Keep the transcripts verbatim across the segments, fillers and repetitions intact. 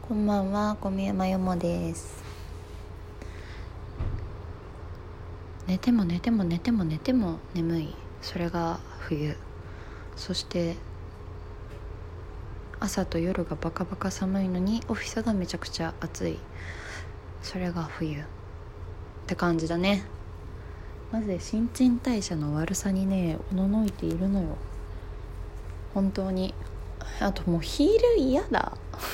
こんばんは、小宮山よもです。寝ても寝ても寝ても寝ても眠い、それが冬。そして朝と夜がバカバカ寒いのにオフィスがめちゃくちゃ暑い、それが冬って感じだね。まず新陳代謝の悪さにねおののいているのよ、本当に。あともうヒール嫌だ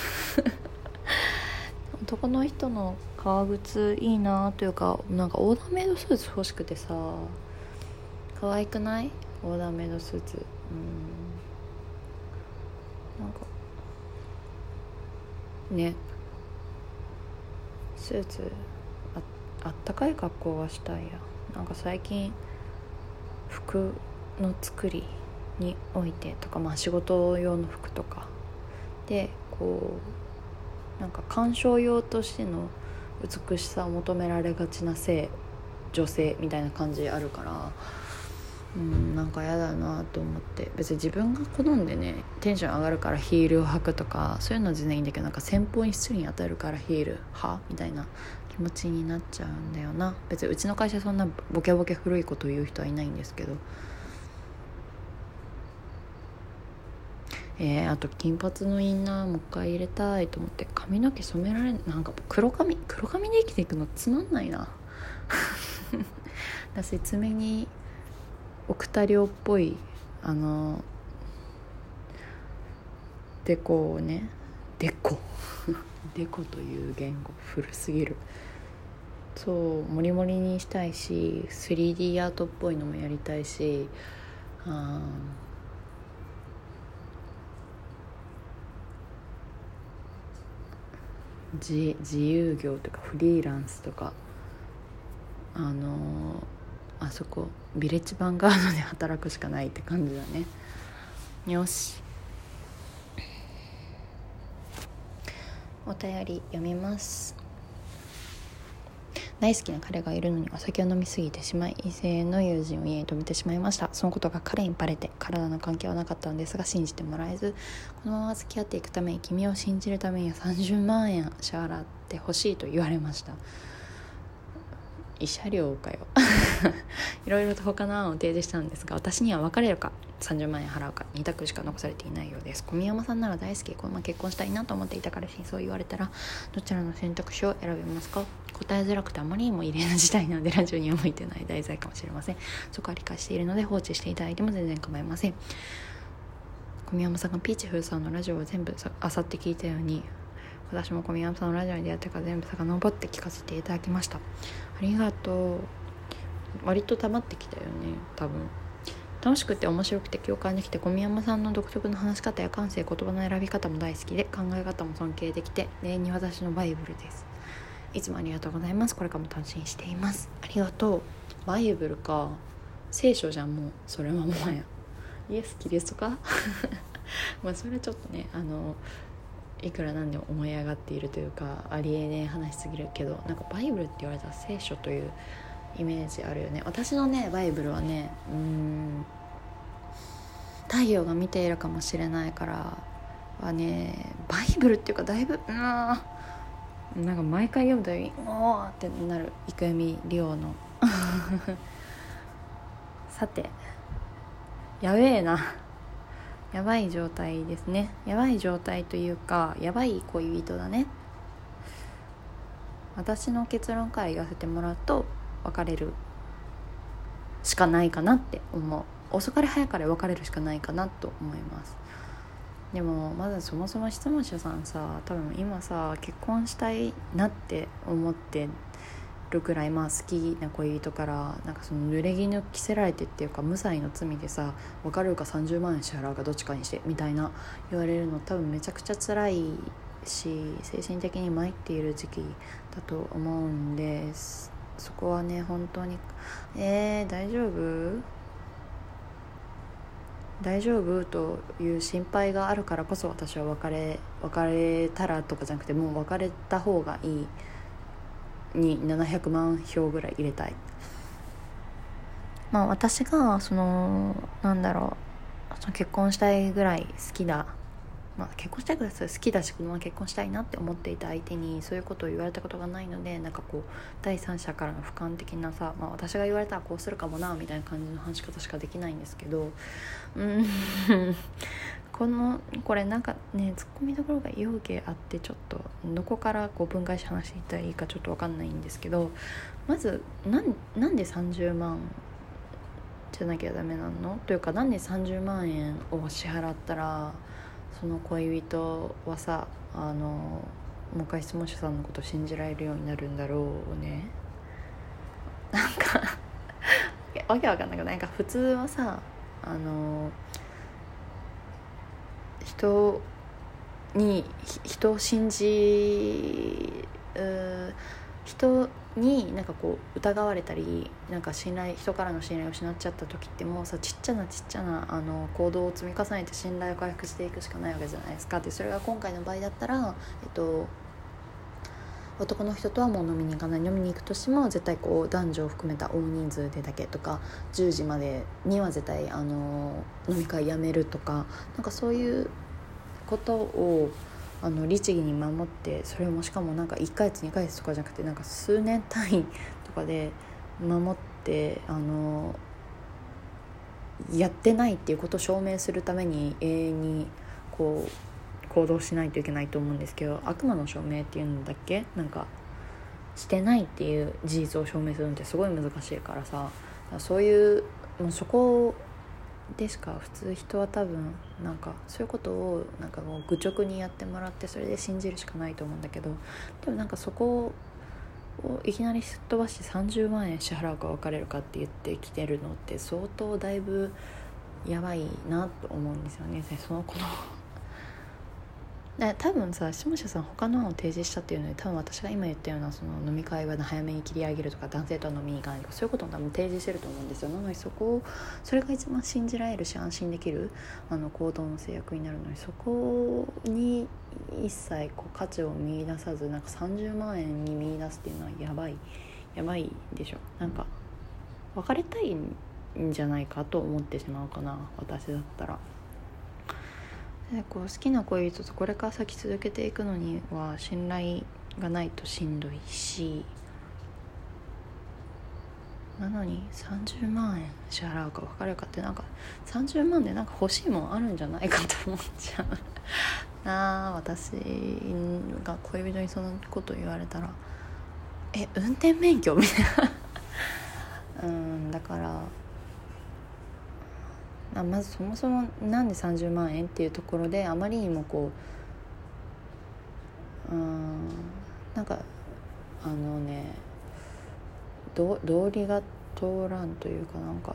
男の人の革靴いいなというか、なんかオーダーメイドスーツ欲しくてさ。可愛くない？オーダーメイドスーツ。うんなんかね、スーツ あ, あったかい格好がしたいや。なんか最近服の作りにおいてとか、まあ仕事用の服とかでこうなんか鑑賞用としての美しさを求められがちな性女性みたいな感じあるから、うんなんか嫌だなと思って。別に自分が好んでねテンション上がるからヒールを履くとかそういうのは全然いいんだけど、なんか先方に失礼に当たるからヒールはみたいな気持ちになっちゃうんだよな。別にうちの会社そんなボケボケ古いことを言う人はいないんですけど。えー、あと金髪のインナーもう一回入れたいと思って。髪の毛染められなんか黒髪黒髪で生きていくのつまんないな私爪に奥多量っぽいあのデコをねデコデコという言語古すぎる。そうモリモリにしたいし スリーディー アートっぽいのもやりたいし、あ自, 自由業とかフリーランスとか、あのあそこビレッジヴァンガードで働くしかないって感じだね。よし、お便り読みます。大好きな彼がいるのにお酒を飲みすぎてしまい、異性の友人を家に泊めてしまいました。そのことが彼にバレて、体の関係はなかったのですが信じてもらえず、このまま付き合っていくために君を信じるためにはさんじゅうまんえん支払ってほしいと言われました。慰謝料かよいろいろと他の案を提示したんですが、私には別れるかさんじゅうまんえん払うかに択しか残されていないようです。小宮山さんなら大好きでこのまま結婚したいなと思っていた彼氏にそう言われたらどちらの選択肢を選びますか？答えづらくてあまりにも異例な事態なのでラジオには向いてない題材かもしれません。そこは理解しているので放置していただいても全然構いません。小宮山さんがピーチフーさんのラジオを全部あさって聞いたように、私も小宮山さんのラジオに出会ってから全部遡って聞かせていただきました。ありがとう。割と溜まってきたよね。多分楽しくて面白くて共感できて、小宮山さんの独特の話し方や感性、言葉の選び方も大好きで、考え方も尊敬できて、永遠に私のバイブルです。いつもありがとうございます。これからも楽しみにしています。ありがとう。バイブルか、聖書じゃん。もうそれはもはやイエスキリストかまあそれちょっとね、あのいくらなんでも思い上がっているというかありえねえ話すぎるけど、なんかバイブルって言われたら聖書というイメージあるよね。私のねバイブルはね、うーん太陽が見ているかもしれないからはね、バイブルっていうかだいぶうーんなんか毎回読むとおーってなる生見リオのさて、やべえなやばい状態ですね。やばい状態というかやばい恋人だね。私の結論から言わせてもらうと別れるしかないかなって思う。遅かれ早かれ別れるしかないかなと思います。でもまずそもそも質問者さんさ、多分今さ結婚したいなって思ってるくらい、まあ好きな恋人からなんかその濡れ衣着せられてっていうか無罪の罪でさ、別れるかさんじゅうまんえん支払うかどっちかにしてみたいな言われるの多分めちゃくちゃ辛いし、精神的に参っている時期だと思うんです。そこはね本当にえー、大丈夫大丈夫という心配があるからこそ、私は別れ別れたらとかじゃなくてもう別れた方がいいにななひゃくまん票ぐらい入れたい。まあ私がそのなんだろうその結婚したいぐらい好きだまあ、結婚したいください好きだしこのまま結婚したいなって思っていた相手にそういうことを言われたことがないので、なんかこう第三者からの俯瞰的なさ、まあ、私が言われたらこうするかもなみたいな感じの話し方しかできないんですけど、うんこのこれなんかねツッコミどころがようけあって、ちょっとどこからこう分解して話していったらいいかちょっと分かんないんですけど、まずなんなんでさんじゅうまんじゃなきゃダメなのというか、なんでさんじゅうまんえんを支払ったらその恋人はさ、あのもう一回質問者さんのことを信じられるようになるんだろうね。なんかわけわかんないけど、なんか普通はさ、あの人に人を信じう人になんかこう疑われたり、なんか信頼人からの信頼を失っちゃった時って、もうさちっちゃなちっちゃなあの行動を積み重ねて信頼を回復していくしかないわけじゃないですか。でそれが今回の場合だったら、えっと男の人とはもう飲みに行かない、飲みに行くとしても絶対こう男女を含めた大人数でだけとか、じゅうじまでには絶対あの飲み会やめるとか、なんかそういうことをあの律儀に守って、それもしかもなんかいっかげつにかげつとかじゃなくて、なんか数年単位とかで守ってあのやってないっていうことを証明するために永遠にこう行動しないといけないと思うんですけど、悪魔の証明っていうんだっけ、なんかしてないっていう事実を証明するのってすごい難しいからさ、そういうもうそこでしか普通人は多分なんかそういうことをなんかもう愚直にやってもらってそれで信じるしかないと思うんだけど、でもなんかそこをいきなりすっ飛ばしてさんじゅうまんえん支払うか別れるかって言ってきてるのって相当だいぶやばいなと思うんですよね。その子の多分さ、下社さん他の案を提示したっていうので、多分私が今言ったようなその飲み会は早めに切り上げるとか、男性とは飲みに行かないとか、そういうことを多分提示してると思うんですよ。なのでそこをそれが一番信じられるし安心できるあの行動の制約になるのに、そこに一切こう価値を見出さず、なんかさんじゅうまんえんに見出すっていうのはやばいやばいでしょ。なんか別れたいんじゃないかと思ってしまうかな、私だったら。でこう好きな恋人とこれから先続けていくのには信頼がないとしんどいし、なのにさんじゅうまんえん支払うか別れるかって、なんかさんじゅうまんでなんか欲しいもんあるんじゃないかと思っちゃうなあ。私が恋人にそのこと言われたら、え運転免許みたいなうんだからまずそもそもなんでさんじゅうまんえんっていうところで、あまりにもこううーんなんかあのねど道理が通らんというか、なんか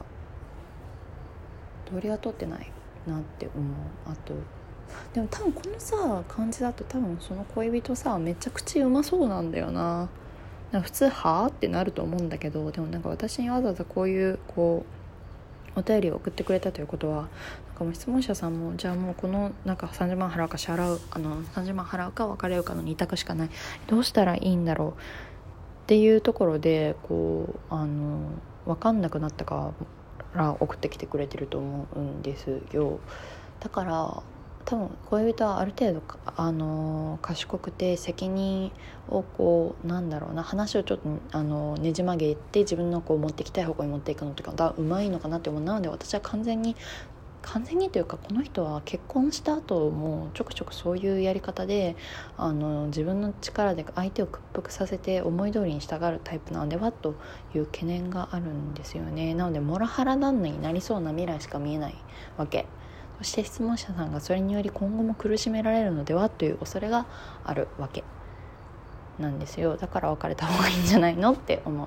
道理が通ってないなって思う。あとでも多分このさ感じだと、多分その恋人さめっちゃ口うまそうなんだよな。なんか普通はぁってなると思うんだけど、でもなんか私にわざわざこういうこうお便りを送ってくれたということは、なんかもう質問者さんもじゃあもうこのなんかさんじゅうまん払うか支払うあのさんじゅうまん払うか別れるかのに択しかない、どうしたらいいんだろうっていうところでこうあの分かんなくなったから送ってきてくれてると思うんですよ。だから多分恋人はある程度あの賢くて、責任をこうなんだろうな、話をちょっとあのねじ曲げて自分のこう持ってきたい方向に持っていくのとかがうまいのかなって思う。なので私は完全に完全にというか、この人は結婚した後もちょくちょくそういうやり方であの自分の力で相手を屈服させて思い通りに従うタイプなのではという懸念があるんですよね。なのでモラハラ旦那になりそうな未来しか見えないわけ。そして質問者さんがそれにより今後も苦しめられるのではという恐れがあるわけなんですよ。だから別れた方がいいんじゃないのって思う。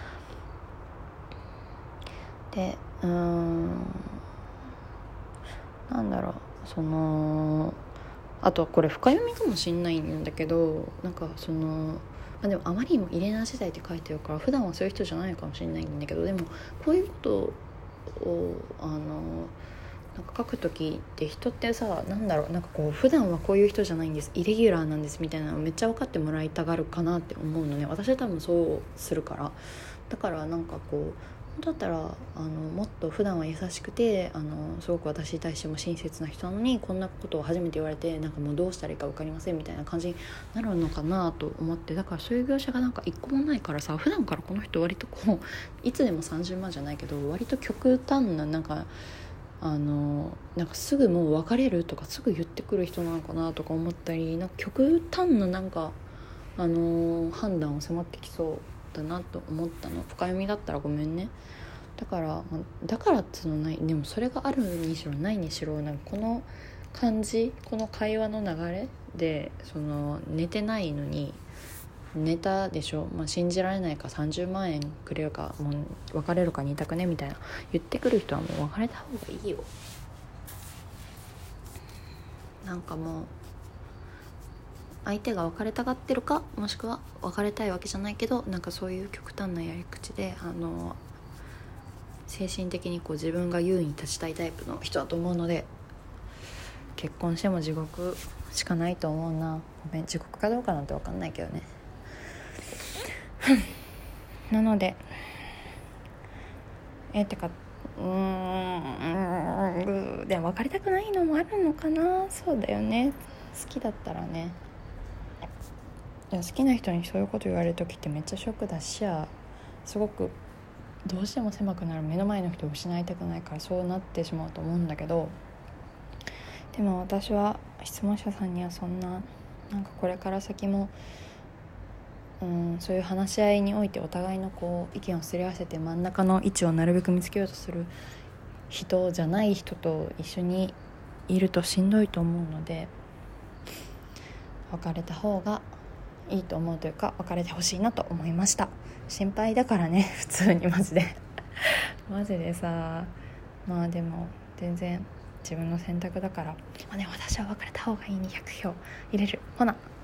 でうーんなんだろうそのあとはこれ深読みかもしんないんだけど、なんかそのあでもあまりにも異例な事態って書いてるから普段はそういう人じゃないのかもしれないんだけど、でもこういうことをあのなんか書く時って人ってさ、なんだろうなんかこう普段はこういう人じゃないんです、イレギュラーなんですみたいなのめっちゃ分かってもらいたがるかなって思うのね。私は多分そうするから。だからなんかこうだったらあのもっと普段は優しくてあのすごく私に対しても親切な人なのに、こんなことを初めて言われてなんかもうどうしたらいいか分かりませんみたいな感じになるのかなと思って、だからそういう業者がなんか一個もないからさ、普段からこの人割とこういつでもさんじゅうまんじゃないけど割と極端ななんかあのなんかすぐもう別れるとかすぐ言ってくる人なのかなとか思ったり、なんか極端ななんかあの判断を迫ってきそうだなと思ったの。深読みだったらごめんね。だからだからっていうのない、でもそれがあるにしろないにしろ、なんかこの感じ、この会話の流れでその寝てないのに寝たでしょ、まあ、信じられないかさんじゅうまんえんくれるかもう別れるかに択ねみたいな言ってくる人はもう別れた方がいいよ。なんかもう相手が別れたがってるか、もしくは別れたいわけじゃないけどなんかそういう極端なやり口であの精神的にこう自分が優位に立ちたいタイプの人だと思うので、結婚しても地獄しかないと思うな。ごめん、地獄かどうかなんて分かんないけどねなのでえてかうーんでも別れたくないのもあるのかな。そうだよね、好きだったらね。いや好きな人にそういうこと言われる時ってめっちゃショックだし、すごくどうしても狭くなる、目の前の人を失いたくないからそうなってしまうと思うんだけど、でも私は質問者さんにはそんななんかこれから先もうんそういう話し合いにおいてお互いのこう意見をすり合わせて真ん中の位置をなるべく見つけようとする人じゃない人と一緒にいるとしんどいと思うので、別れた方がいいと思うというか別れてほしいなと思いました。心配だからね普通にマジでマジでさ、まあでも全然自分の選択だから、まあね、私は別れた方がいいにひゃくひょう入れる。ほな